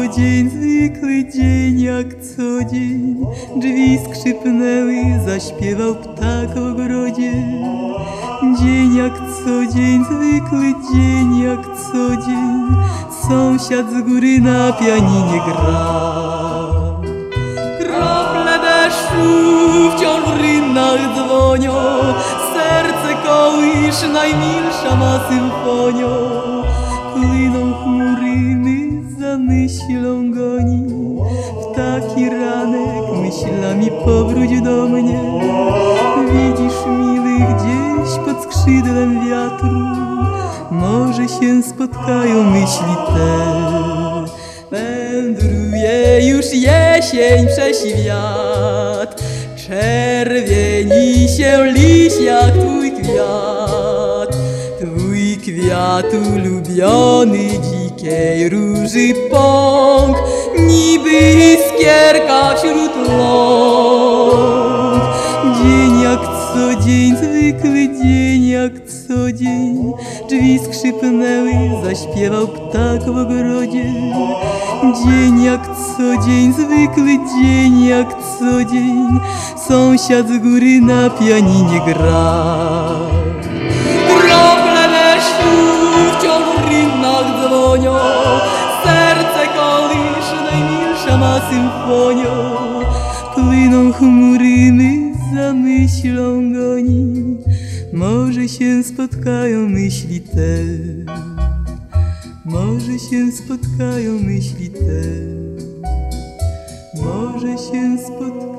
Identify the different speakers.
Speaker 1: dzień, zwykły dzień jak co dzień. Drzwi skrzypnęły, zaśpiewał ptak w ogrodzie. Dzień jak co dzień, zwykły dzień jak co dzień. Sąsiad z góry na pianinie gra. Krople deszczu wciąż w rynnach dzwonią. Serce kołysz, najmilsza ma symfonią. Płyną chmury, my za myślą goni. W taki ranek myślami powróć do mnie. Widzisz, miły, gdzieś pod skrzydłem wiatru może się spotkają myśli te. Wędruje już jesień przeświat, czerwieni się liść jak twój kwiat. Twój kwiat ulubiony, dzikiej róży pąk, niby iskierka wśród ląk. Dzień jak co dzień, zwykły dzień jak co dzień. Drzwi skrzypnęły, zaśpiewał ptak w ogrodzie. Dzień jak co dzień, zwykły dzień jak co dzień. Sąsiad z góry na pianinie gra. Krople deszczu wciąż w rynnach dzwonią. Serce kołysz, najmilsza ma symfonią. Płyną chmury, my za myślą goni. Może się spotkają myśli te. Może się spotkają myśli te. Może się spotkają.